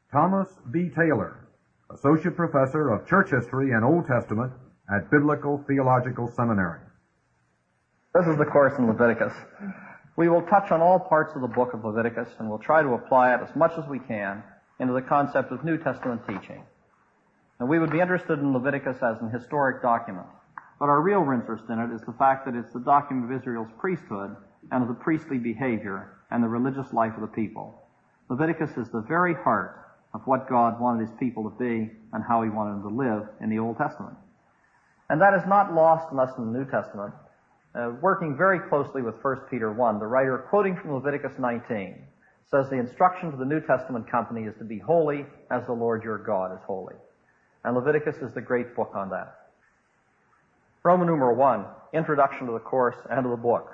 Thomas B. Taylor, Associate Professor of Church History and Old Testament at Biblical Theological Seminary. This is the course in Leviticus. We will touch on all parts of the book of Leviticus, and we'll try to apply it as much as we can into the concept of New Testament teaching. And we would be interested in Leviticus as an historic document, but our real interest in it is the fact that it's the document of Israel's priesthood and of the priestly behavior and the religious life of the people. Leviticus is the very heart of what God wanted his people to be and how he wanted them to live in the Old Testament. And that is not lost in us in the New Testament. Working very closely with 1 Peter 1, the writer, quoting from Leviticus 19, says the instruction to the New Testament company is to be holy as the Lord your God is holy. And Leviticus is the great book on that. Roman numeral 1, introduction to the course and to the book.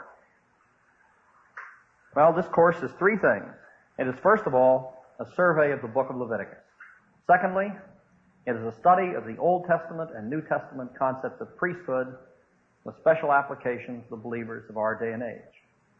Well, this course is three things. It is, first of all, a survey of the book of Leviticus. Secondly, it is a study of the Old Testament and New Testament concepts of priesthood with special applications to the believers of our day and age.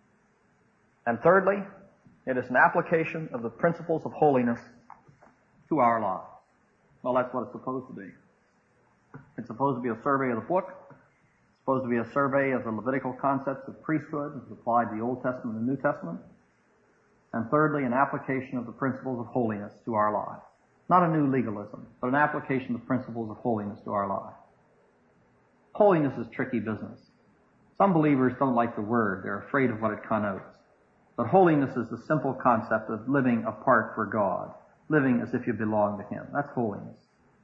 And thirdly, it is an application of the principles of holiness to our lives. Well, that's what it's supposed to be. It's supposed to be a survey of the book. It's supposed to be a survey of the Levitical concepts of priesthood as applied to the Old Testament and the New Testament. And thirdly, an application of the principles of holiness to our lives. Not a new legalism, but an application of the principles of holiness to our lives. Holiness is tricky business. Some believers don't like the word. They're afraid of what it connotes. But holiness is the simple concept of living apart for God, living as if you belong to him. That's holiness.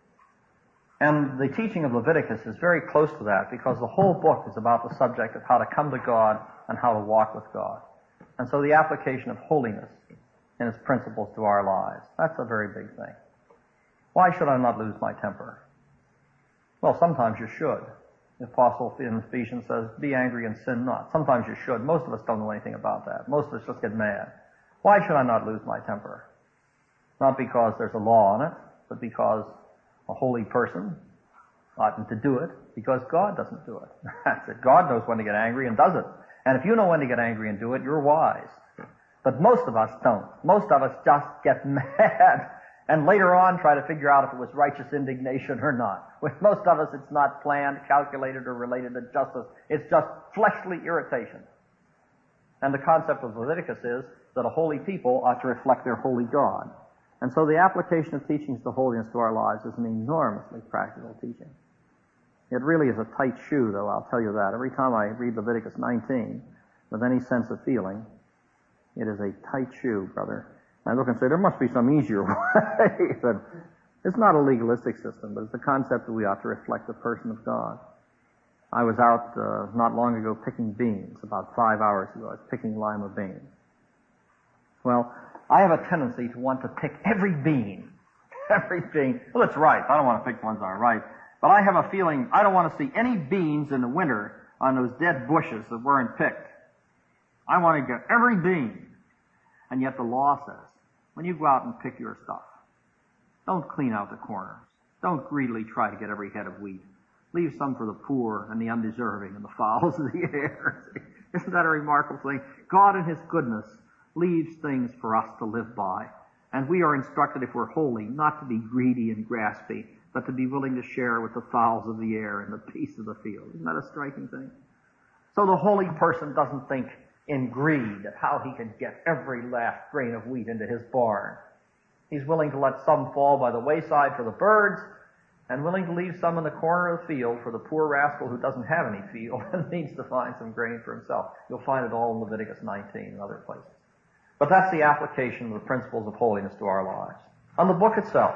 And the teaching of Leviticus is very close to that because the whole book is about the subject of how to come to God and how to walk with God. And so the application of holiness and its principles to our lives, that's a very big thing. Why should I not lose my temper? Well, sometimes you should. The apostle in Ephesians says, be angry and sin not. Sometimes you should. Most of us don't know anything about that. Most of us just get mad. Why should I not lose my temper? Not because there's a law on it, but because a holy person oughtn't to do it, because God doesn't do it. That's it. God knows when to get angry and does it. And if you know when to get angry and do it, you're wise. But most of us don't. Most of us just get mad and later on try to figure out if it was righteous indignation or not. With most of us, it's not planned, calculated, or related to justice. It's just fleshly irritation. And the concept of Leviticus is that a holy people ought to reflect their holy God. And so the application of teachings to holiness to our lives is an enormously practical teaching. It really is a tight shoe, though, I'll tell you that. Every time I read Leviticus 19 with any sense of feeling, it is a tight shoe, brother. I look and say, there must be some easier way. But it's not a legalistic system, but it's the concept that we ought to reflect the person of God. I was out not long ago picking beans, about 5 hours ago. I was picking lima beans. Well, I have a tendency to want to pick every bean. Every bean. Well, it's ripe. I don't want to pick ones that are ripe. But I have a feeling I don't want to see any beans in the winter on those dead bushes that weren't picked. I want to get every bean. And yet the law says, when you go out and pick your stuff, don't clean out the corners. Don't greedily try to get every head of wheat. Leave some for the poor and the undeserving and the fowls of the air. Isn't that a remarkable thing? God in his goodness leaves things for us to live by. And we are instructed, if we're holy, not to be greedy and graspy, but to be willing to share with the fowls of the air and the beasts of the field. Isn't that a striking thing? So the holy person doesn't think in greed of how he can get every last grain of wheat into his barn. He's willing to let some fall by the wayside for the birds, and willing to leave some in the corner of the field for the poor rascal who doesn't have any field and needs to find some grain for himself. You'll find it all in Leviticus 19 and other places. But that's the application of the principles of holiness to our lives. On the book itself,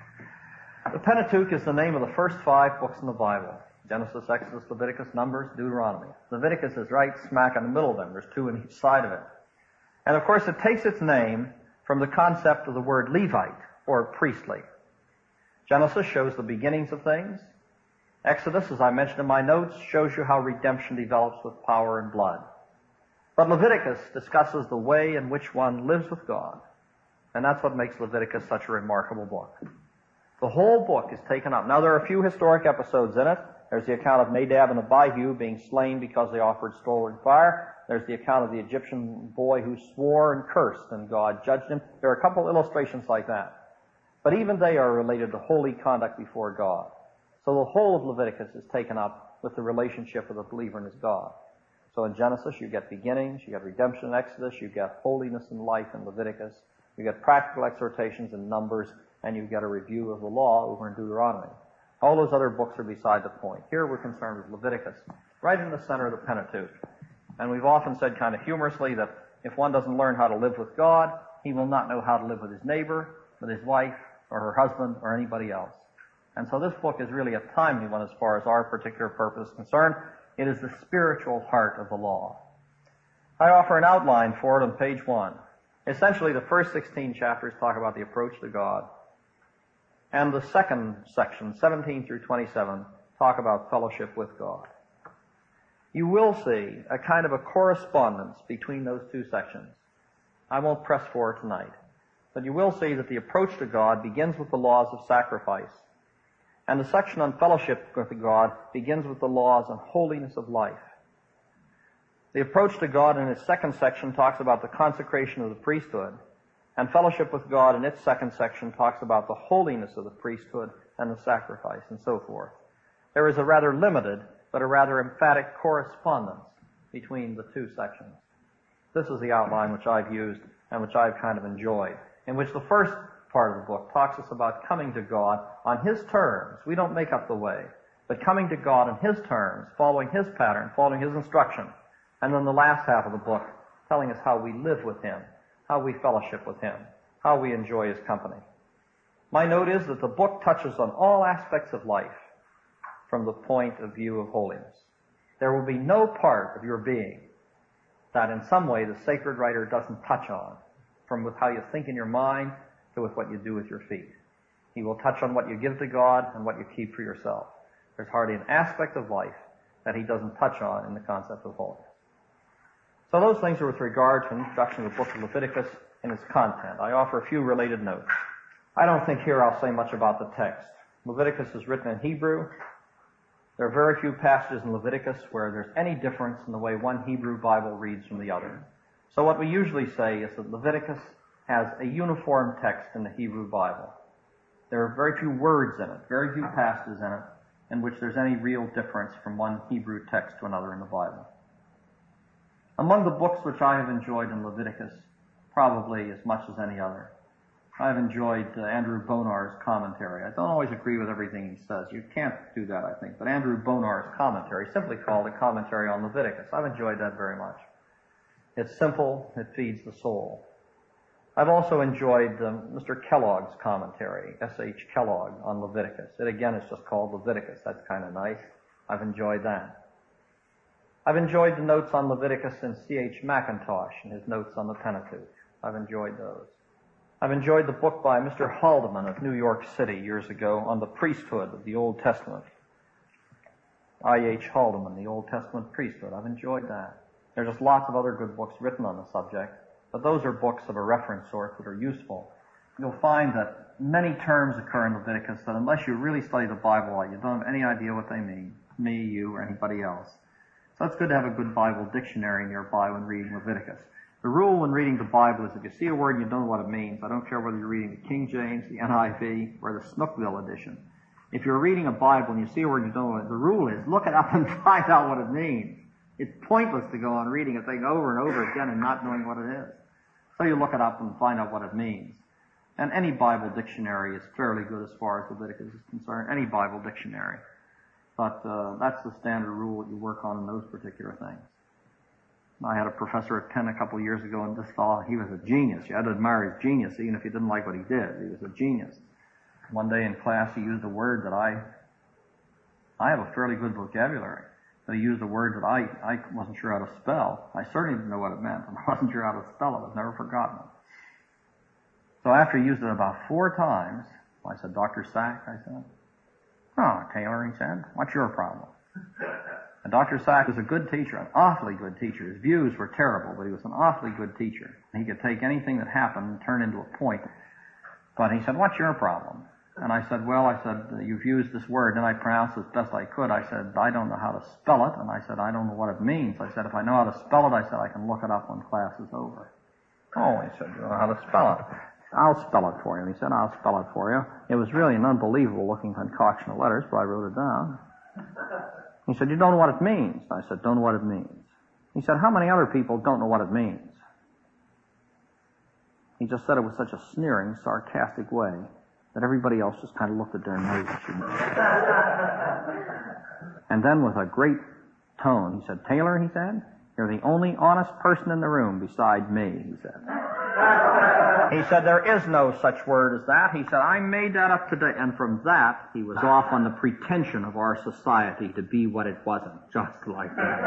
the Pentateuch is the name of the first 5 books in the Bible. Genesis, Exodus, Leviticus, Numbers, Deuteronomy. Leviticus is right smack in the middle of them. There's 2 on each side of it. And of course it takes its name from the concept of the word Levite, or priestly. Genesis shows the beginnings of things. Exodus, as I mentioned in my notes, shows you how redemption develops with power and blood. But Leviticus discusses the way in which one lives with God. And that's what makes Leviticus such a remarkable book. The whole book is taken up. Now, there are a few historic episodes in it. There's the account of Nadab and Abihu being slain because they offered stolen fire. There's the account of the Egyptian boy who swore and cursed, and God judged him. There are a couple illustrations like that. But even they are related to holy conduct before God. So the whole of Leviticus is taken up with the relationship of the believer and his God. So in Genesis, you get beginnings, you get redemption in Exodus, you get holiness in life in Leviticus, you get practical exhortations in Numbers, and you get a review of the law over in Deuteronomy. All those other books are beside the point. Here we're concerned with Leviticus, right in the center of the Pentateuch. And we've often said kind of humorously that if one doesn't learn how to live with God, he will not know how to live with his neighbor, with his wife, or her husband, or anybody else. And so this book is really a timely one as far as our particular purpose is concerned. It is the spiritual heart of the law. I offer an outline for it on page 1. Essentially, the first 16 chapters talk about the approach to God. And the second section, 17 through 27, talk about fellowship with God. You will see a kind of a correspondence between those two sections. I won't press for it tonight. But you will see that the approach to God begins with the laws of sacrifice. And the section on fellowship with God begins with the laws on holiness of life. The approach to God in its second section talks about the consecration of the priesthood. And fellowship with God in its second section talks about the holiness of the priesthood and the sacrifice and so forth. There is a rather limited but a rather emphatic correspondence between the two sections. This is the outline which I've used and which I've kind of enjoyed, in which the first part of the book talks us about coming to God on His terms. We don't make up the way, but coming to God on His terms, following His pattern, following His instruction. And then the last half of the book telling us how we live with Him, how we fellowship with Him, how we enjoy His company. My note is that the book touches on all aspects of life from the point of view of holiness. There will be no part of your being that in some way the sacred writer doesn't touch on, from with how you think in your mind to with what you do with your feet. He will touch on what you give to God and what you keep for yourself. There's hardly an aspect of life that he doesn't touch on in the concept of holiness. So those things are with regard to an introduction to the book of Leviticus and its content. I offer a few related notes. I don't think here I'll say much about the text. Leviticus is written in Hebrew. There are very few passages in Leviticus where there's any difference in the way one Hebrew Bible reads from the other. So what we usually say is that Leviticus has a uniform text in the Hebrew Bible. There are very few words in it, very few passages in it, in which there's any real difference from one Hebrew text to another in the Bible. Among the books which I have enjoyed in Leviticus, probably as much as any other, I've enjoyed Andrew Bonar's commentary. I don't always agree with everything he says. You can't do that, I think. But Andrew Bonar's commentary, simply called a commentary on Leviticus, I've enjoyed that very much. It's simple. It feeds the soul. I've also enjoyed Mr. Kellogg's commentary, S.H. Kellogg, on Leviticus. It again is just called Leviticus. That's kind of nice. I've enjoyed that. I've enjoyed the notes on Leviticus in C.H. Mackintosh and his notes on the Pentateuch. I've enjoyed those. I've enjoyed the book by Mr. Haldeman of New York City years ago on the priesthood of the Old Testament. I.H. Haldeman, the Old Testament priesthood. I've enjoyed that. There's just lots of other good books written on the subject, but those are books of a reference sort that are useful. You'll find that many terms occur in Leviticus that unless you really study the Bible, you don't have any idea what they mean, me, you, or anybody else. So it's good to have a good Bible dictionary nearby when reading Leviticus. The rule when reading the Bible is if you see a word and you don't know what it means, I don't care whether you're reading the King James, the NIV, or the Snookville edition. If you're reading a Bible and you see a word and you don't know what it, the rule is look it up and find out what it means. It's pointless to go on reading a thing over and over again and not knowing what it is. So you look it up and find out what it means. And any Bible dictionary is fairly good as far as Leviticus is concerned, any Bible dictionary. But that's the standard rule that you work on in those particular things. I had a professor at Penn a couple of years ago, and this fellow, he was a genius. You had to admire his genius, even if you didn't like what he did. He was a genius. One day in class, he used a word that I have a fairly good vocabulary, but he used a word that I wasn't sure how to spell. I certainly didn't know what it meant, and I wasn't sure how to spell it. I've never forgotten it. So after he used it about 4 times, I said, Dr. Sack, I said, "Oh, Taylor," he said, "what's your problem?" And Dr. Sack was a good teacher, an awfully good teacher. His views were terrible, but he was an awfully good teacher. He could take anything that happened and turn into a point. But he said, "What's your problem?" And I said, "Well," I said, "you've used this word," and I pronounced it as best I could. I said, "I don't know how to spell it," and I said, "I don't know what it means." I said, "If I know how to spell it," I said, "I can look it up when class is over." "Oh," he said, "you know how to spell it." I'll spell it for you. He said, I'll spell it for you. It was really an unbelievable-looking concoction of letters, but I wrote it down. He said, you don't know what it means. I said, don't know what it means. He said, how many other people don't know what it means? He just said it with such a sneering, sarcastic way that everybody else just kind of looked at their noses. And then with a great tone, he said, Taylor, he said, you're the only honest person in the room beside me, he said. He said, there is no such word as that. He said, I made that up today. And from that, he was off on the pretension of our society to be what it wasn't, just like that.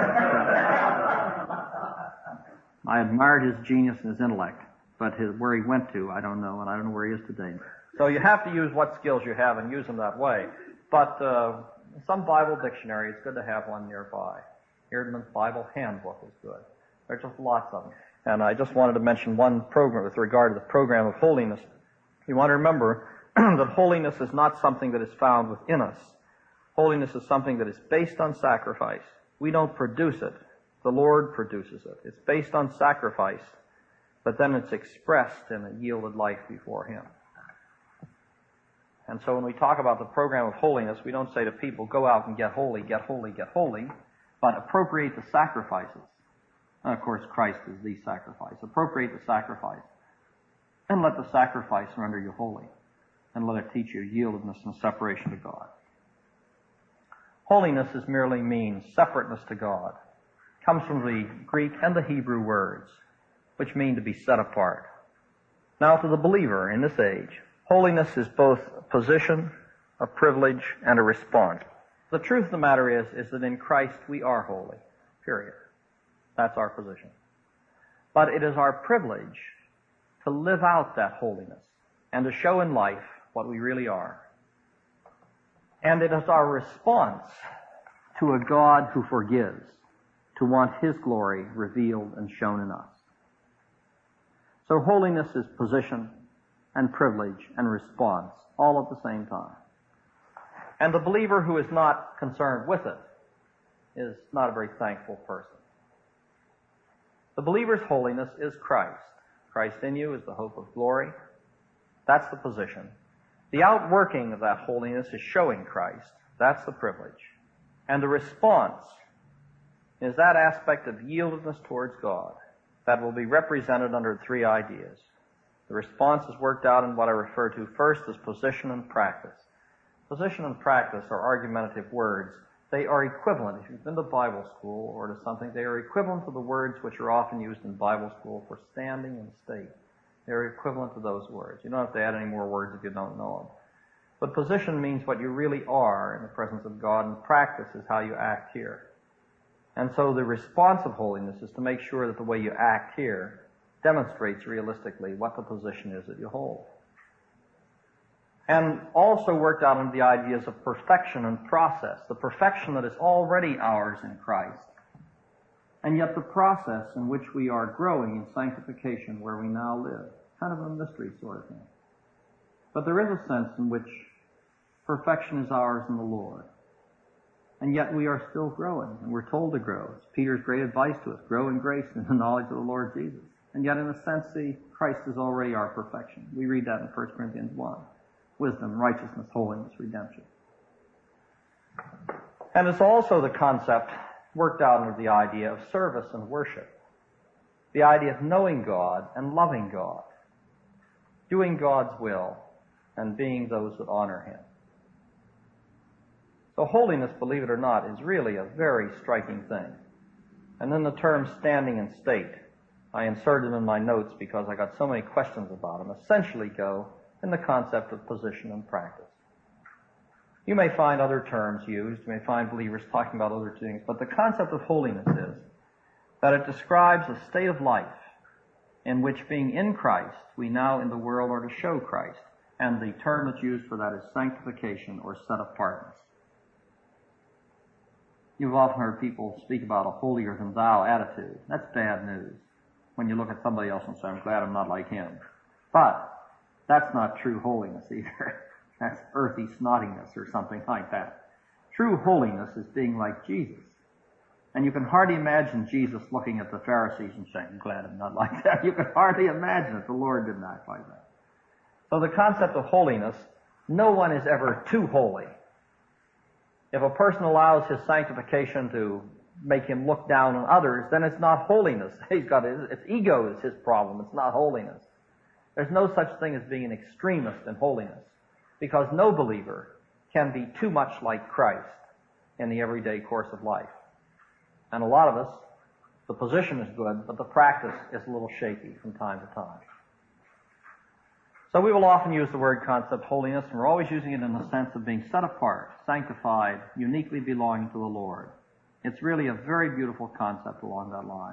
I admired his genius and his intellect, but where he went to, I don't know, and I don't know where he is today. So you have to use what skills you have and use them that way. But some Bible dictionary, it's good to have one nearby. Eerdmans Bible Handbook is good. There are just lots of them. And I just wanted to mention one program with regard to the program of holiness. You want to remember that holiness is not something that is found within us. Holiness is something that is based on sacrifice. We don't produce it. The Lord produces it. It's based on sacrifice, but then it's expressed in a yielded life before Him. And so when we talk about the program of holiness, we don't say to people, go out and get holy, get holy, get holy, but appropriate the sacrifices. And of course, Christ is the sacrifice. Appropriate the sacrifice. And let the sacrifice render you holy. And let it teach you yieldedness and separation to God. Holiness is merely means separateness to God. It comes from the Greek and the Hebrew words, which mean to be set apart. Now, to the believer in this age, holiness is both a position, a privilege, and a response. The truth of the matter is that in Christ we are holy, period. That's our position. But it is our privilege to live out that holiness and to show in life what we really are. And it is our response to a God who forgives, to want His glory revealed and shown in us. So holiness is position and privilege and response, all at the same time. And the believer who is not concerned with it is not a very thankful person. The believer's holiness is Christ. Christ in you is the hope of glory. That's the position. The outworking of that holiness is showing Christ. That's the privilege. And the response is that aspect of yieldedness towards God that will be represented under three ideas. The response is worked out in what I refer to first as position and practice. Position and practice are argumentative words. They are equivalent. If you've been to Bible school or to something, they are equivalent to the words which are often used in Bible school for standing and state. They are equivalent to those words. You don't have to add any more words if you don't know them. But position means what you really are in the presence of God, and practice is how you act here. And so the response of holiness is to make sure that the way you act here demonstrates realistically what the position is that you hold. And also worked out into the ideas of perfection and process, the perfection that is already ours in Christ, and yet the process in which we are growing in sanctification where we now live. Kind of a mystery sort of thing. But there is a sense in which perfection is ours in the Lord. And yet we are still growing, and we're told to grow. It's Peter's great advice to us, grow in grace and in the knowledge of the Lord Jesus. And yet in a sense, Christ is already our perfection. We read that in 1 Corinthians 1. Wisdom, righteousness, holiness, redemption. And it's also the concept worked out under the idea of service and worship. The idea of knowing God and loving God. Doing God's will and being those that honor Him. So holiness, believe it or not, is really a very striking thing. And then the term standing and state, I inserted them in my notes because I got so many questions about them, essentially go in the concept of position and practice. You may find other terms used, you may find believers talking about other things, but the concept of holiness is that it describes a state of life in which, being in Christ, we now in the world are to show Christ. And the term that's used for that is sanctification or set apartness. You've often heard people speak about a holier-than-thou attitude. That's bad news when you look at somebody else and say, I'm glad I'm not like him. But that's not true holiness either. That's earthy snottiness or something like that. True holiness is being like Jesus. And you can hardly imagine Jesus looking at the Pharisees and saying, I'm glad I'm not like that. You can hardly imagine it. The Lord didn't act like that. So the concept of holiness, no one is ever too holy. If a person allows his sanctification to make him look down on others, then it's not holiness. It's ego is his problem. It's not holiness. There's no such thing as being an extremist in holiness, because no believer can be too much like Christ in the everyday course of life. And a lot of us, the position is good, but the practice is a little shaky from time to time. So we will often use the word concept holiness, and we're always using it in the sense of being set apart, sanctified, uniquely belonging to the Lord. It's really a very beautiful concept along that line.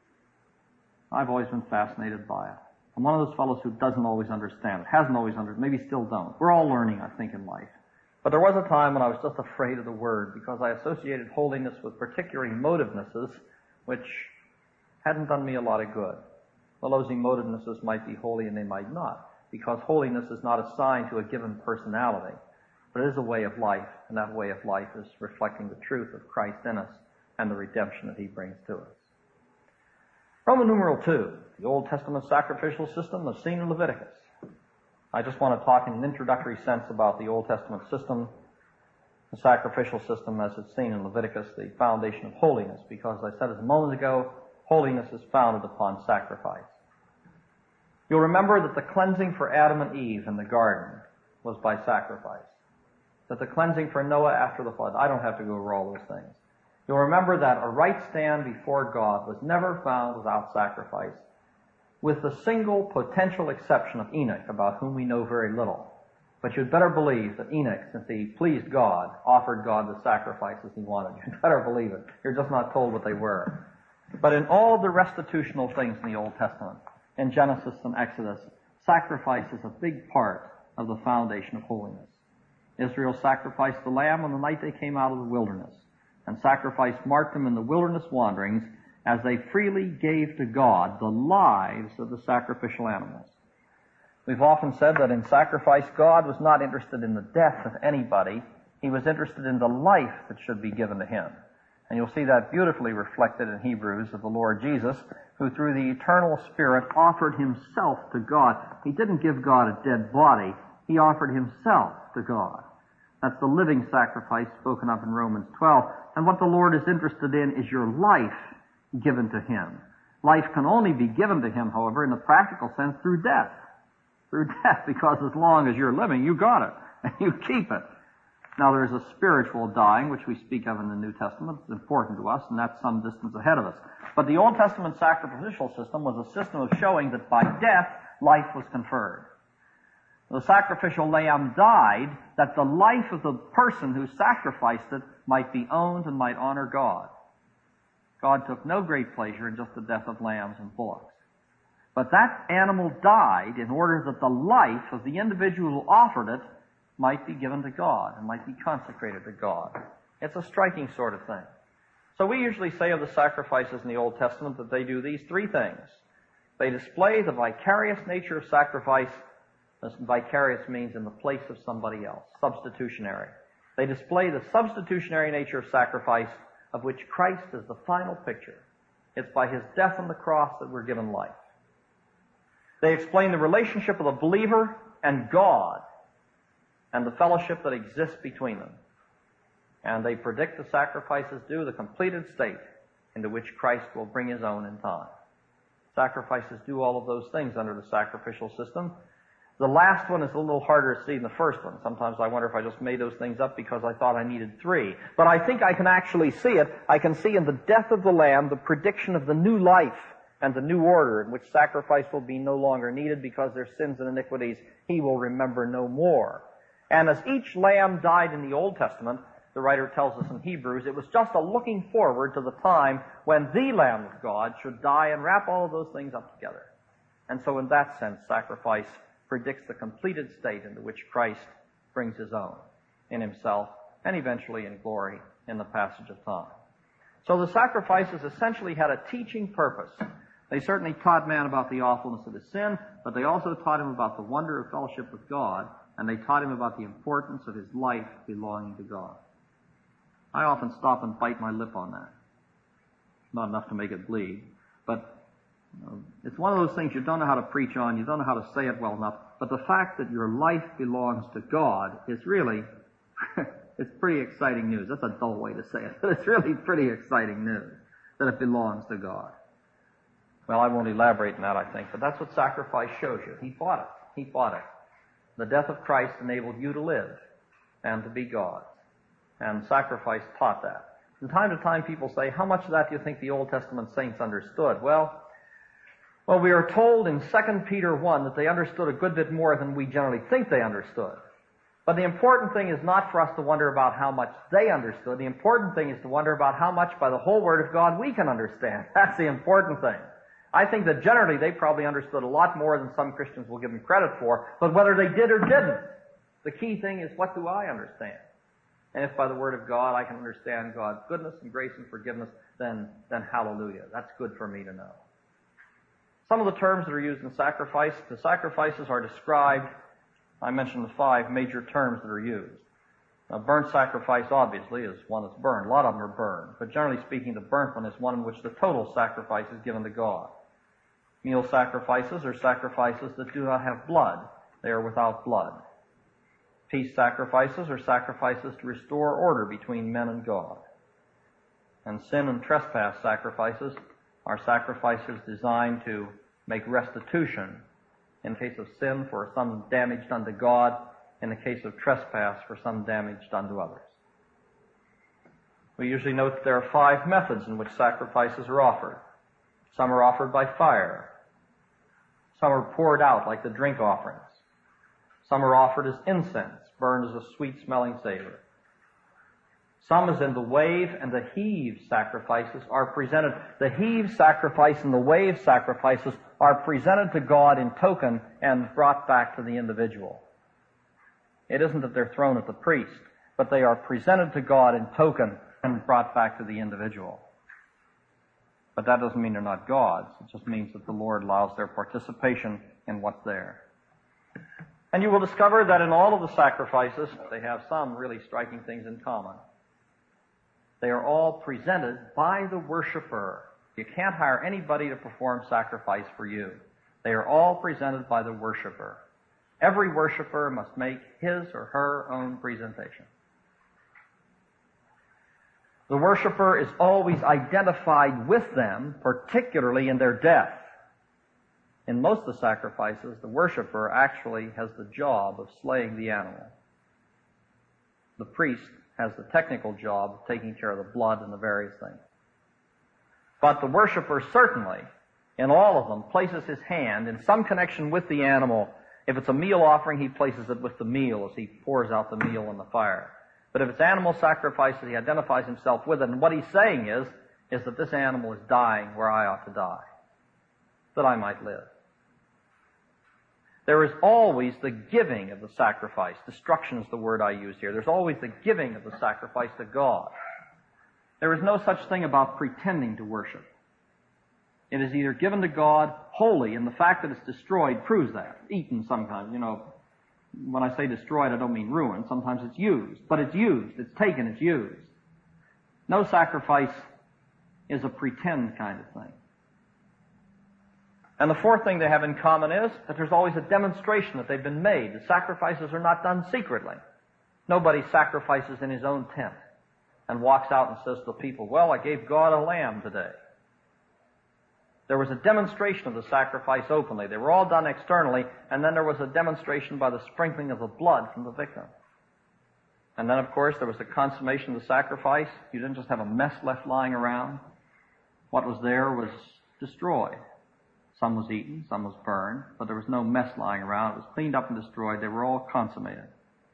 I've always been fascinated by it. I'm one of those fellows who doesn't always understand it, hasn't always understood, maybe still don't. We're all learning, I think, in life. But there was a time when I was just afraid of the word because I associated holiness with particular emotivenesses which hadn't done me a lot of good. Well, those emotivenesses might be holy and they might not, because holiness is not assigned to a given personality, but it is a way of life, and that way of life is reflecting the truth of Christ in us and the redemption that He brings to us. Roman numeral 2, the Old Testament sacrificial system as seen in Leviticus. I just want to talk in an introductory sense about the Old Testament system, the sacrificial system as it's seen in Leviticus, the foundation of holiness, because as I said a moment ago, holiness is founded upon sacrifice. You'll remember that the cleansing for Adam and Eve in the garden was by sacrifice. That the cleansing for Noah after the flood, I don't have to go over all those things. You'll remember that a right stand before God was never found without sacrifice, with the single potential exception of Enoch, about whom we know very little. But you'd better believe that Enoch, since he pleased God, offered God the sacrifices he wanted. You'd better believe it. You're just not told what they were. But in all the restitutional things in the Old Testament, in Genesis and Exodus, sacrifice is a big part of the foundation of holiness. Israel sacrificed the lamb on the night they came out of the wilderness, and sacrifice marked them in the wilderness wanderings as they freely gave to God the lives of the sacrificial animals. We've often said that in sacrifice, God was not interested in the death of anybody. He was interested in the life that should be given to Him. And you'll see that beautifully reflected in Hebrews of the Lord Jesus, who through the eternal Spirit offered Himself to God. He didn't give God a dead body. He offered Himself to God. That's the living sacrifice spoken of in Romans 12. And what the Lord is interested in is your life given to Him. Life can only be given to Him, however, in the practical sense, through death. Through death, because as long as you're living, you got it, and you keep it. Now, there's a spiritual dying, which we speak of in the New Testament. It's important to us, and that's some distance ahead of us. But the Old Testament sacrificial system was a system of showing that by death, life was conferred. The sacrificial lamb died that the life of the person who sacrificed it might be owned and might honor God. God took no great pleasure in just the death of lambs and bullocks. But that animal died in order that the life of the individual who offered it might be given to God and might be consecrated to God. It's a striking sort of thing. So we usually say of the sacrifices in the Old Testament that they do these three things. They display the vicarious nature of sacrifice. Vicarious means in the place of somebody else, substitutionary. They display the substitutionary nature of sacrifice, of which Christ is the final picture. It's by His death on the cross that we're given life. They explain the relationship of the believer and God and the fellowship that exists between them. And they predict the sacrifices due the completed state into which Christ will bring His own in time. Sacrifices do all of those things under the sacrificial system. The last one is a little harder to see than the first one. Sometimes I wonder if I just made those things up because I thought I needed three. But I think I can actually see it. I can see in the death of the Lamb the prediction of the new life and the new order in which sacrifice will be no longer needed because their sins and iniquities He will remember no more. And as each lamb died in the Old Testament, the writer tells us in Hebrews, it was just a looking forward to the time when the Lamb of God should die and wrap all of those things up together. And so in that sense, sacrifice predicts the completed state into which Christ brings His own in Himself and eventually in glory in the passage of time. So the sacrifices essentially had a teaching purpose. They certainly taught man about the awfulness of his sin, but they also taught him about the wonder of fellowship with God, and they taught him about the importance of his life belonging to God. I often stop and bite my lip on that. Not enough to make it bleed, but it's one of those things you don't know how to preach on, you don't know how to say it well enough. But the fact that your life belongs to God is really, it's pretty exciting news. That's a dull way to say it, but it's really pretty exciting news that it belongs to God. Well, I won't elaborate on that, I think, but that's what sacrifice shows you. He fought it. He fought it. The death of Christ enabled you to live and to be God. And sacrifice taught that. From time to time people say, how much of that do you think the Old Testament saints understood? Well, we are told in 2 Peter 1 that they understood a good bit more than we generally think they understood. But the important thing is not for us to wonder about how much they understood. The important thing is to wonder about how much by the whole Word of God we can understand. That's the important thing. I think that generally they probably understood a lot more than some Christians will give them credit for, but whether they did or didn't, the key thing is, what do I understand? And if by the Word of God I can understand God's goodness and grace and forgiveness, then hallelujah. That's good for me to know. Some of the terms that are used in sacrifice, the sacrifices are described, I mentioned the 5 major terms that are used. Now, burnt sacrifice, obviously, is one that's burned. A lot of them are burned. But generally speaking, the burnt one is one in which the total sacrifice is given to God. Meal sacrifices are sacrifices that do not have blood. They are without blood. Peace sacrifices are sacrifices to restore order between men and God. And sin and trespass sacrifices are sacrifices designed to make restitution in case of sin for some damage done to God, in the case of trespass for some damage done to others. We usually note that there are 5 methods in which sacrifices are offered. Some are offered by fire. Some are poured out like the drink offerings. Some are offered as incense, burned as a sweet-smelling savor. Some, as in the wave and the heave sacrifices, are presented. The heave sacrifice and the wave sacrifices are presented to God in token and brought back to the individual. It isn't that they're thrown at the priest, but they are presented to God in token and brought back to the individual. But that doesn't mean they're not God's. It just means that the Lord allows their participation in what's there. And you will discover that in all of the sacrifices, they have some really striking things in common. They are all presented by the worshiper. You can't hire anybody to perform sacrifice for you. They are all presented by the worshiper. Every worshiper must make his or her own presentation. The worshiper is always identified with them, particularly in their death. In most of the sacrifices, the worshiper actually has the job of slaying the animal. The priest has the technical job of taking care of the blood and the various things. But the worshiper certainly, in all of them, places his hand in some connection with the animal. If it's a meal offering, he places it with the meal as he pours out the meal in the fire. But if it's animal sacrifices, he identifies himself with it. And what he's saying is that this animal is dying where I ought to die, that I might live. There is always the giving of the sacrifice. Destruction is the word I use here. There's always the giving of the sacrifice to God. There is no such thing about pretending to worship. It is either given to God wholly, and the fact that it's destroyed proves that. Eaten sometimes, when I say destroyed, I don't mean ruined. Sometimes it's used. But it's used. It's taken. It's used. No sacrifice is a pretend kind of thing. And the 4th thing they have in common is that there's always a demonstration that they've been made. The sacrifices are not done secretly. Nobody sacrifices in his own tent and walks out and says to the people, well, I gave God a lamb today. There was a demonstration of the sacrifice openly. They were all done externally, and then there was a demonstration by the sprinkling of the blood from the victim. And then, of course, there was the consummation of the sacrifice. You didn't just have a mess left lying around. What was there was destroyed. Some was eaten, some was burned, but there was no mess lying around. It was cleaned up and destroyed. They were all consummated.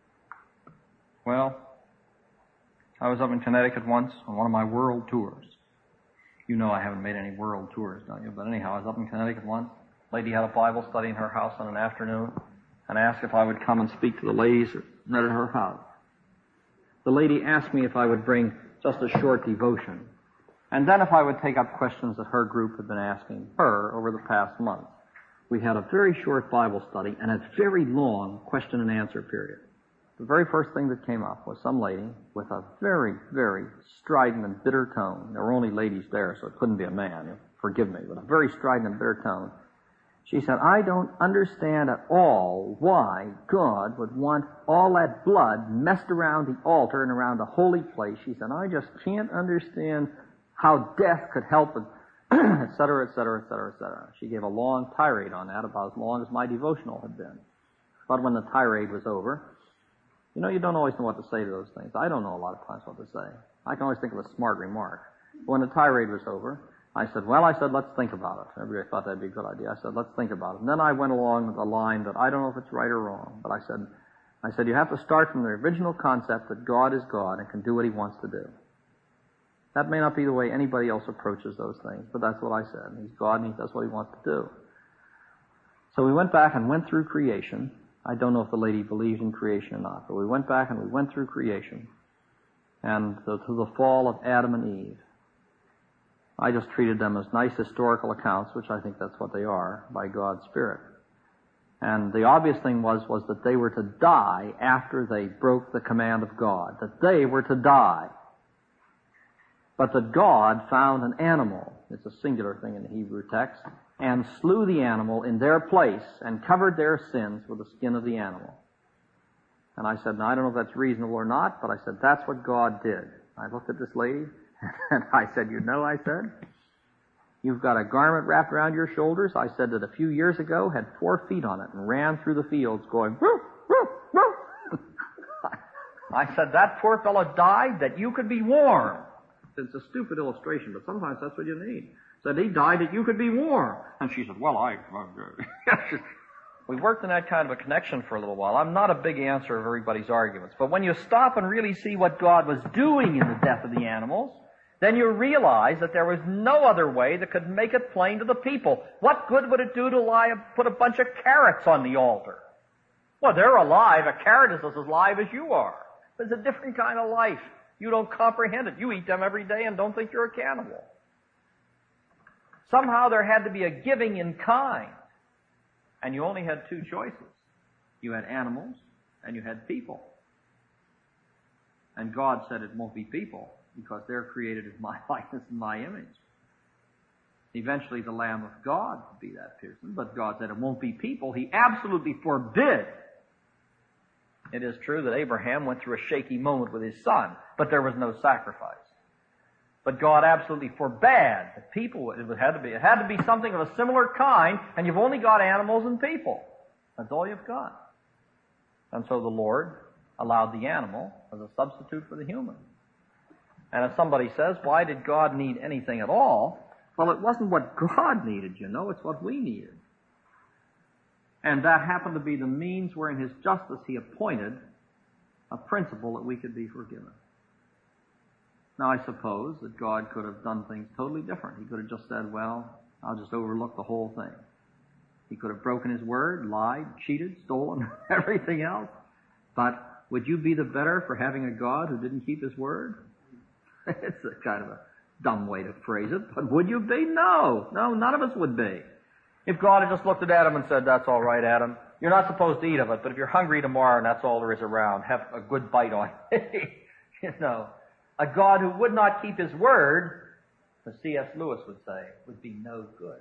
Well, I was up in Connecticut once on one of my world tours. You know I haven't made any world tours, don't you? But anyhow, I was up in Connecticut once. A lady had a Bible study in her house on an afternoon and asked if I would come and speak to the ladies that met at her house. The lady asked me if I would bring just a short devotion, and then if I would take up questions that her group had been asking her over the past month. We had a very short Bible study and a very long question and answer period. The very first thing that came up was some lady with a very, very strident and bitter tone. There were only ladies there, so it couldn't be a man. Forgive me, but a very strident and bitter tone. She said, I don't understand at all why God would want all that blood messed around the altar and around the holy place. She said, I just can't understand how death could help it, et cetera, et cetera, et cetera, et cetera. She gave a long tirade on that, about as long as my devotional had been. But when the tirade was over, you know, you don't always know what to say to those things. I don't know a lot of times what to say. I can always think of a smart remark. But when the tirade was over, I said, let's think about it. Everybody thought that'd be a good idea. I said, let's think about it. And then I went along the line that I don't know if it's right or wrong, but I said, you have to start from the original concept that God is God and can do what He wants to do. That may not be the way anybody else approaches those things, but that's what I said. He's God and He does what He wants to do. So we went back and went through creation. I don't know if the lady believes in creation or not, but we went back and we went through creation and to the fall of Adam and Eve. I just treated them as nice historical accounts, which I think that's what they are, by God's Spirit. And the obvious thing was that they were to die after they broke the command of God, that they were to die. But that God found an animal, it's a singular thing in the Hebrew text, and slew the animal in their place and covered their sins with the skin of the animal. And I said, now I don't know if that's reasonable or not, but I said, that's what God did. I looked at this lady, and I said, I said, you've got a garment wrapped around your shoulders. I said that a few years ago had 4 feet on it and ran through the fields going, woo, woo, woo. I said, that poor fellow died that you could be warm. It's a stupid illustration, but sometimes that's what you need. Said he died that you could be warm. And she said, we worked in that kind of a connection for a little while. I'm not a big answer of everybody's arguments, but when you stop and really see what God was doing in the death of the animals, then you realize that there was no other way that could make it plain to the people. What good would it do to put a bunch of carrots on the altar? Well, they're alive. A carrot is as alive as you are. It's a different kind of life. You don't comprehend it. You eat them every day and don't think you're a cannibal. Somehow there had to be a giving in kind. And you only had 2 choices. You had animals and you had people. And God said it won't be people because they're created in my likeness and my image. Eventually the Lamb of God would be that person, but God said it won't be people. He absolutely forbid. It is true that Abraham went through a shaky moment with his son, but there was no sacrifice. But God absolutely forbade the people. It had to be something of a similar kind, and you've only got animals and people. That's all you've got. And so the Lord allowed the animal as a substitute for the human. And if somebody says, why did God need anything at all? Well, it wasn't what God needed, it's what we needed. And that happened to be the means where in His justice He appointed a principle that we could be forgiven. Now, I suppose that God could have done things totally different. He could have just said, I'll just overlook the whole thing. He could have broken His word, lied, cheated, stolen, everything else. But would you be the better for having a God who didn't keep His word? It's a kind of a dumb way to phrase it, but would you be? No, none of us would be. If God had just looked at Adam and said, that's all right, Adam, you're not supposed to eat of it, but if you're hungry tomorrow and that's all there is around, have a good bite on it. A God who would not keep His word, as C.S. Lewis would say, would be no good.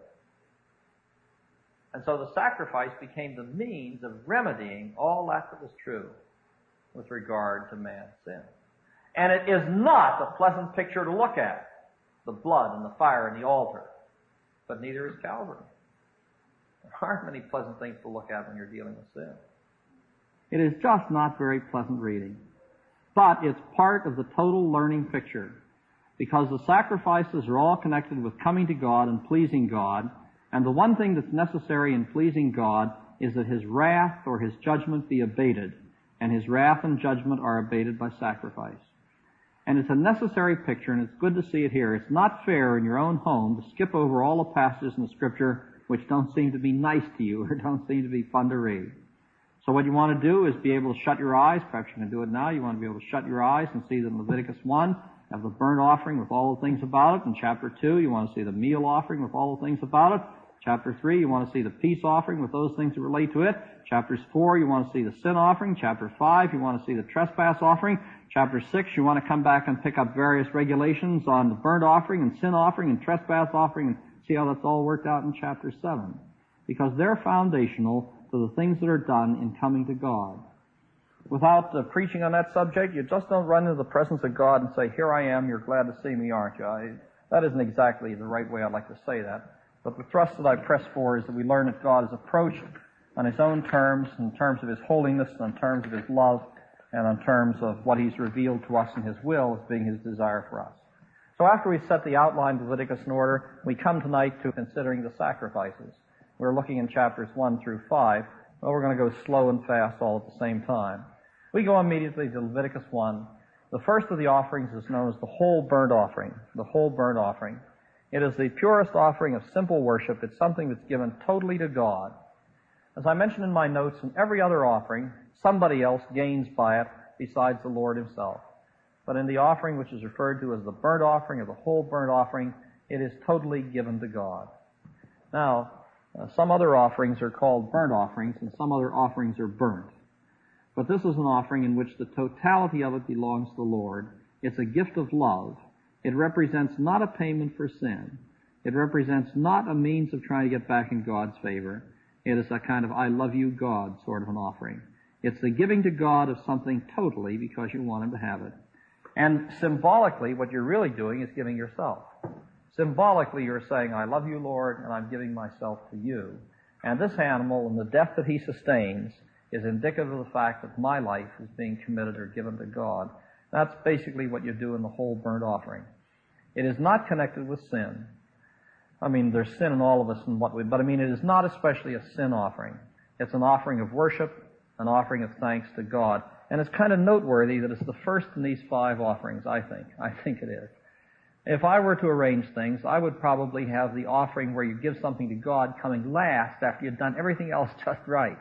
And so the sacrifice became the means of remedying all that was true with regard to man's sin. And it is not a pleasant picture to look at, the blood and the fire and the altar. But neither is Calvary. There aren't many pleasant things to look at when you're dealing with sin. It is just not very pleasant reading. But it's part of the total learning picture, because the sacrifices are all connected with coming to God and pleasing God, and the one thing that's necessary in pleasing God is that His wrath or His judgment be abated, and His wrath and judgment are abated by sacrifice. And it's a necessary picture, and it's good to see it here. It's not fair in your own home to skip over all the passages in the Scripture which don't seem to be nice to you or don't seem to be fun to read. So what you want to do is be able to shut your eyes. Perhaps you can do it now. You want to be able to shut your eyes and see that in Leviticus 1, have the burnt offering with all the things about it. In chapter 2, you want to see the meal offering with all the things about it. Chapter 3, you want to see the peace offering with those things that relate to it. Chapter 4, you want to see the sin offering. Chapter 5, you want to see the trespass offering. Chapter 6, you want to come back and pick up various regulations on the burnt offering and sin offering and trespass offering and see how that's all worked out in chapter 7. because they're foundational to the things that are done in coming to God. Without preaching on that subject, you just don't run into the presence of God and say, "Here I am, you're glad to see me, aren't you?" That isn't exactly the right way I'd like to say that. But the thrust that I press for is that we learn that God is approached on His own terms, in terms of His holiness, in terms of His love, and in terms of what He's revealed to us in His will as being His desire for us. So after we set the outline of Leviticus in order, we come tonight to considering the sacrifices. We're looking in chapters 1 through 5. Well, we're going to go slow and fast all at the same time. We go immediately to Leviticus 1. The first of the offerings is known as the whole burnt offering. The whole burnt offering. It is the purest offering of simple worship. It's something that's given totally to God. As I mentioned in my notes, in every other offering, somebody else gains by it besides the Lord Himself. But in the offering which is referred to as the burnt offering or the whole burnt offering, it is totally given to God. Now, some other offerings are called burnt offerings and some other offerings are burnt. But this is an offering in which the totality of it belongs to the Lord. It's a gift of love. It represents not a payment for sin. It represents not a means of trying to get back in God's favor. It is a kind of I love you, God sort of an offering. It's the giving to God of something totally because you want Him to have it. And symbolically, what you're really doing is giving yourself. Symbolically, you're saying, I love you, Lord, and I'm giving myself to you. And this animal and the death that He sustains is indicative of the fact that my life is being committed or given to God. That's basically what you do in the whole burnt offering. It is not connected with sin. I mean, there's sin in all of us and but it is not especially a sin offering. It's an offering of worship, an offering of thanks to God. And it's kind of noteworthy that it's the first in these 5 offerings, I think. I think it is. If I were to arrange things, I would probably have the offering where you give something to God coming last after you've done everything else just right.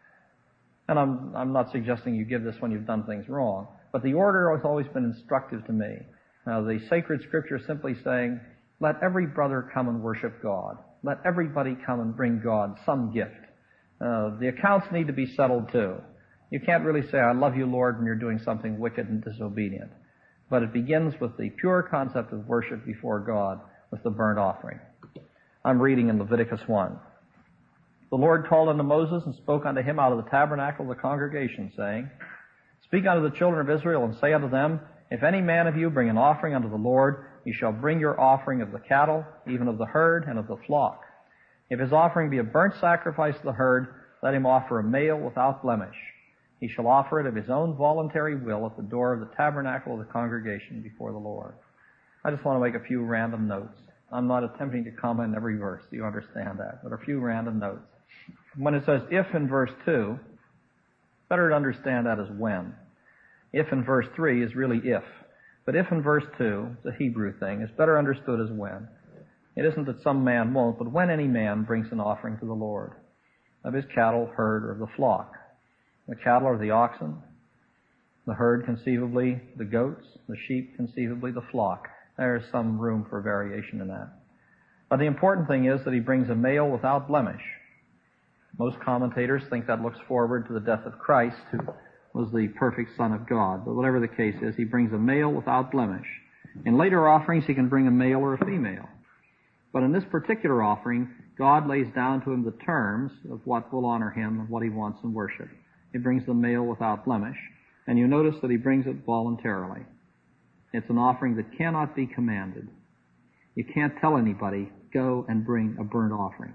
And I'm not suggesting you give this when you've done things wrong, but the order has always been instructive to me. Now, the sacred scripture is simply saying, let every brother come and worship God. Let everybody come and bring God some gift. The accounts need to be settled too. You can't really say, I love you, Lord, when you're doing something wicked and disobedient. But it begins with the pure concept of worship before God with the burnt offering. I'm reading in Leviticus 1. The Lord called unto Moses and spoke unto him out of the tabernacle of the congregation, saying, Speak unto the children of Israel and say unto them, If any man of you bring an offering unto the Lord, ye shall bring your offering of the cattle, even of the herd, and of the flock. If his offering be a burnt sacrifice of the herd, let him offer a male without blemish. He shall offer it of his own voluntary will at the door of the tabernacle of the congregation before the Lord. I just want to make a few random notes. I'm not attempting to comment every verse. You understand that. But a few random notes. When it says if in verse 2, better to understand that as when. If in verse 3 is really if. But if in verse 2, it's a Hebrew thing, it's better understood as when. It isn't that some man won't, but when any man brings an offering to the Lord of his cattle, herd, or of the flock. The cattle are the oxen, the herd conceivably the goats, the sheep conceivably the flock. There's some room for variation in that. But the important thing is that he brings a male without blemish. Most commentators think that looks forward to the death of Christ, who was the perfect Son of God. But whatever the case is, he brings a male without blemish. In later offerings, he can bring a male or a female. But in this particular offering, God lays down to him the terms of what will honor him and what he wants in worship. He brings the male without blemish. And you notice that he brings it voluntarily. It's an offering that cannot be commanded. You can't tell anybody, go and bring a burnt offering.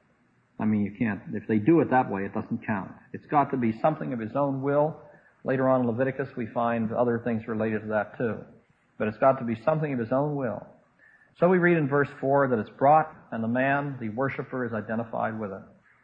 I mean, you can't. If they do it that way, it doesn't count. It's got to be something of his own will. Later on in Leviticus, we find other things related to that too. But it's got to be something of his own will. So we read in verse 4 that it's brought, and the man, the worshiper, is identified with it.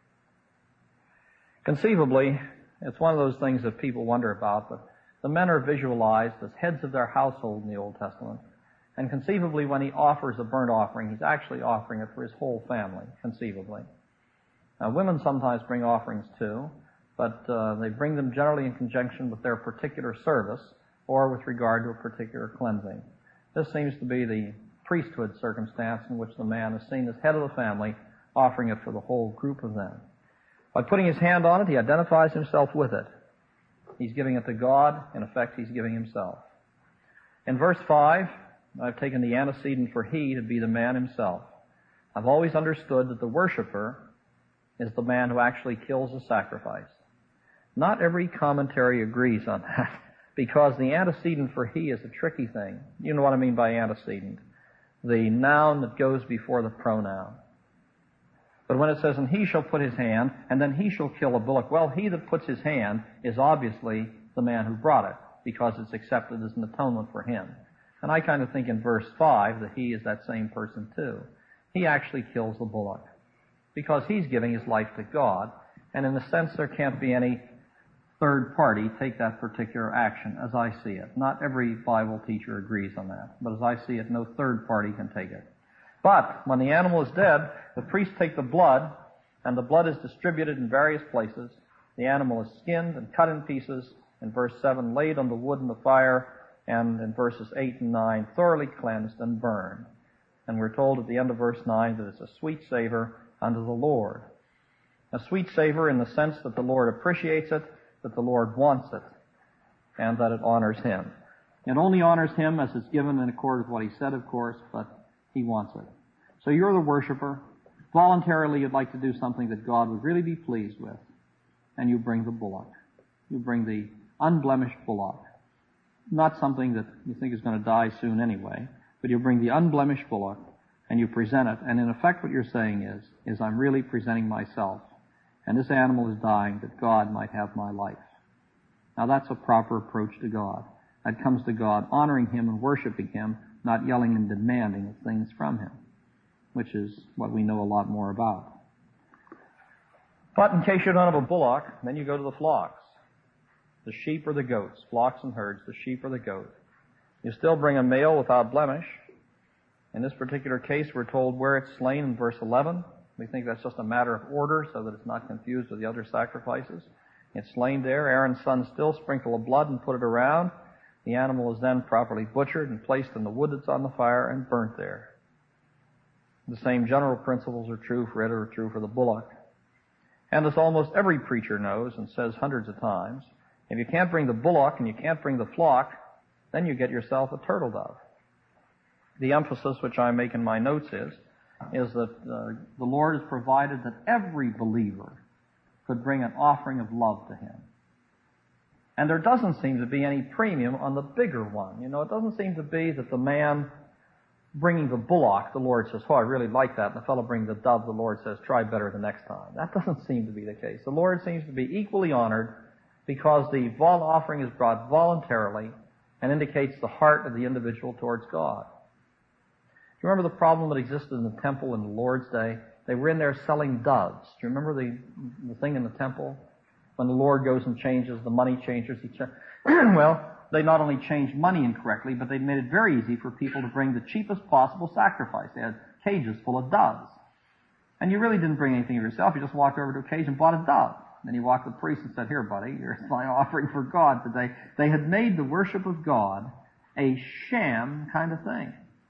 Conceivably, it's one of those things that people wonder about, but the men are visualized as heads of their household in the Old Testament. And conceivably, when he offers a burnt offering, he's actually offering it for his whole family, conceivably. Now, women sometimes bring offerings too, but they bring them generally in conjunction with their particular service or with regard to a particular cleansing. This seems to be the priesthood circumstance in which the man is seen as head of the family, offering it for the whole group of them. By putting his hand on it, he identifies himself with it. He's giving it to God. In effect, he's giving himself. In verse 5, I've taken the antecedent for he to be the man himself. I've always understood that the worshiper is the man who actually kills the sacrifice. Not every commentary agrees on that, because the antecedent for he is a tricky thing. You know what I mean by antecedent. The noun that goes before the pronoun. But when it says, and he shall put his hand, and then he shall kill a bullock, well, he that puts his hand is obviously the man who brought it, because it's accepted as an atonement for him. And I kind of think in verse 5 that he is that same person too. He actually kills the bullock, because he's giving his life to God, and in a sense there can't be any third party take that particular action, as I see it. Not every Bible teacher agrees on that, but as I see it, no third party can take it. But when the animal is dead, the priests take the blood, and the blood is distributed in various places. The animal is skinned and cut in pieces, in verse 7, laid on the wood in the fire, and in verses 8 and 9, thoroughly cleansed and burned. And we're told at the end of verse 9 that it's a sweet savor unto the Lord. A sweet savor in the sense that the Lord appreciates it, that the Lord wants it, and that it honors Him. It only honors Him as it's given in accord with what He said, of course, but He wants it. So you're the worshiper. Voluntarily you'd like to do something that God would really be pleased with, and you bring the bullock. You bring the unblemished bullock. Not something that you think is going to die soon anyway, but you bring the unblemished bullock, and you present it, and in effect what you're saying is I'm really presenting myself. And this animal is dying that God might have my life. Now that's a proper approach to God. That comes to God honoring Him and worshiping Him, not yelling and demanding things from Him, which is what we know a lot more about. But in case you don't have a bullock, then you go to the flocks. The sheep or the goats, flocks and herds, the sheep or the goat. You still bring a male without blemish. In this particular case, we're told where it's slain in verse 11. We think that's just a matter of order so that it's not confused with the other sacrifices. It's slain there. Aaron's sons still sprinkle the blood and put it around. The animal is then properly butchered and placed in the wood that's on the fire and burnt there. The same general principles are true for it or true for the bullock. And as almost every preacher knows and says hundreds of times, if you can't bring the bullock and you can't bring the flock, then you get yourself a turtle dove. The emphasis which I make in my notes is that the Lord has provided that every believer could bring an offering of love to Him. And there doesn't seem to be any premium on the bigger one. You know, it doesn't seem to be that the man bringing the bullock, the Lord says, oh, I really like that. And the fellow bringing the dove, the Lord says, try better the next time. That doesn't seem to be the case. The Lord seems to be equally honored because the offering is brought voluntarily and indicates the heart of the individual towards God. Do you remember the problem that existed in the temple in the Lord's day? They were in there selling doves. Do you remember the thing in the temple? When the Lord goes and changes, the money changers, well, they not only changed money incorrectly, but they made it very easy for people to bring the cheapest possible sacrifice. They had cages full of doves. And you really didn't bring anything of yourself. You just walked over to a cage and bought a dove. Then you walked to the priest and said, here, buddy, here's my offering for God today. They had made the worship of God a sham kind of thing.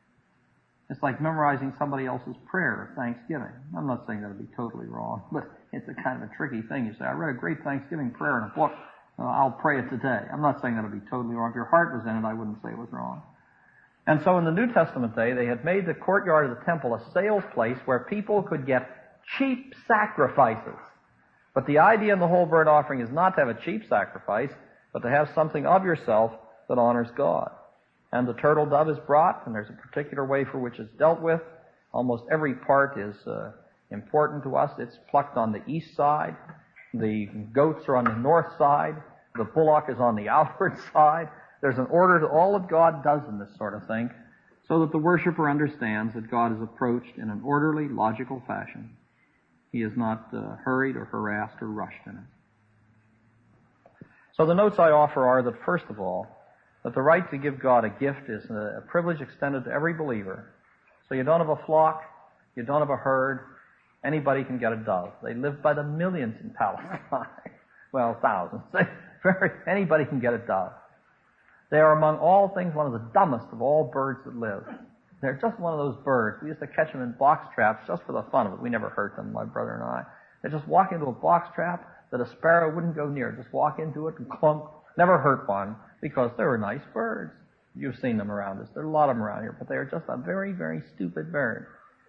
It's like memorizing somebody else's prayer of thanksgiving. I'm not saying that would be totally wrong, but it's a kind of a tricky thing. You say, I read a great Thanksgiving prayer in a book. I'll pray it today. I'm not saying that would be totally wrong. If your heart was in it, I wouldn't say it was wrong. And so in the New Testament day, they had made the courtyard of the temple a sales place where people could get cheap sacrifices. But the idea in the whole burnt offering is not to have a cheap sacrifice, but to have something of yourself that honors God. And the turtle dove is brought, and there's a particular way for which it's dealt with. Almost every part is important to us. It's plucked on the east side. The goats are on the north side. The bullock is on the outward side. There's an order to all that God does in this sort of thing, so that the worshiper understands that God is approached in an orderly, logical fashion. He is not hurried or harassed or rushed in it. So the notes I offer are that, first of all, that the right to give God a gift is a privilege extended to every believer. So you don't have a flock, you don't have a herd, anybody can get a dove. They live by the millions in Palestine. Well, thousands. Anybody can get a dove. They are among all things one of the dumbest of all birds that live. They're just one of those birds. We used to catch them in box traps just for the fun of it. We never hurt them, my brother and I. They just walk into a box trap that a sparrow wouldn't go near. Just walk into it and clunk. Never hurt one because they were nice birds. You've seen them around us. There are a lot of them around here, but they are just a very, very stupid bird.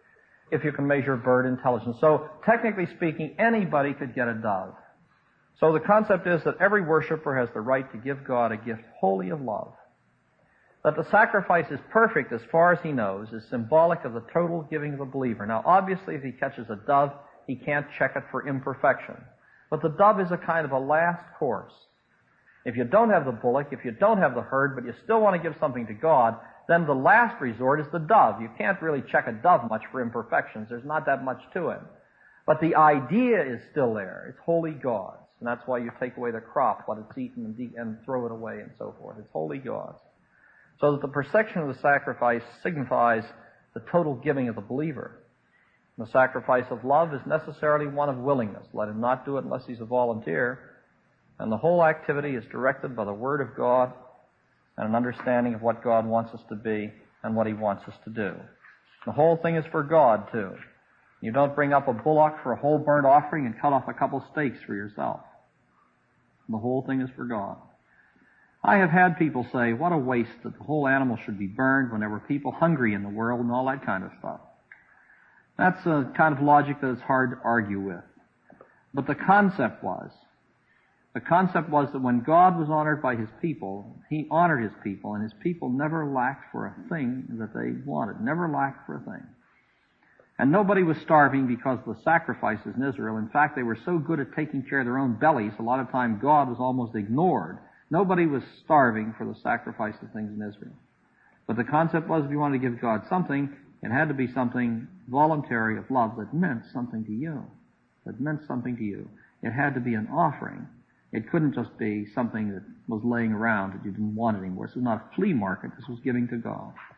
if you can measure bird intelligence. So, technically speaking, anybody could get a dove. So the concept is that every worshiper has the right to give God a gift wholly of love. That the sacrifice is perfect as far as he knows is symbolic of the total giving of the believer. Now, obviously, if he catches a dove, he can't check it for imperfection. But the dove is a kind of a last course. If you don't have the bullock, if you don't have the herd, but you still want to give something to God, then the last resort is the dove. You can't really check a dove much for imperfections. There's not that much to it. But the idea is still there. It's wholly God's. And that's why you take away the crop, let it's eaten, and throw it away, and so forth. It's wholly God's. So that the perfection of the sacrifice signifies the total giving of the believer. The sacrifice of love is necessarily one of willingness. Let him not do it unless he's a volunteer. And the whole activity is directed by the Word of God and an understanding of what God wants us to be and what he wants us to do. The whole thing is for God, too. You don't bring up a bullock for a whole burnt offering and cut off a couple steaks for yourself. The whole thing is for God. I have had people say, what a waste that the whole animal should be burned when there were people hungry in the world and all that kind of stuff. That's a kind of logic that is hard to argue with. But the concept was that when God was honored by his people, he honored his people, and his people never lacked for a thing that they wanted, never lacked for a thing. And nobody was starving because of the sacrifices in Israel. In fact, they were so good at taking care of their own bellies, a lot of time God was almost ignored. Nobody was starving for the sacrifice of things in Israel. But the concept was, if you wanted to give God something, it had to be something voluntary of love that meant something to you. That meant something to you. It had to be an offering. It couldn't just be something that was laying around that you didn't want anymore. This was not a flea market. This was giving to God.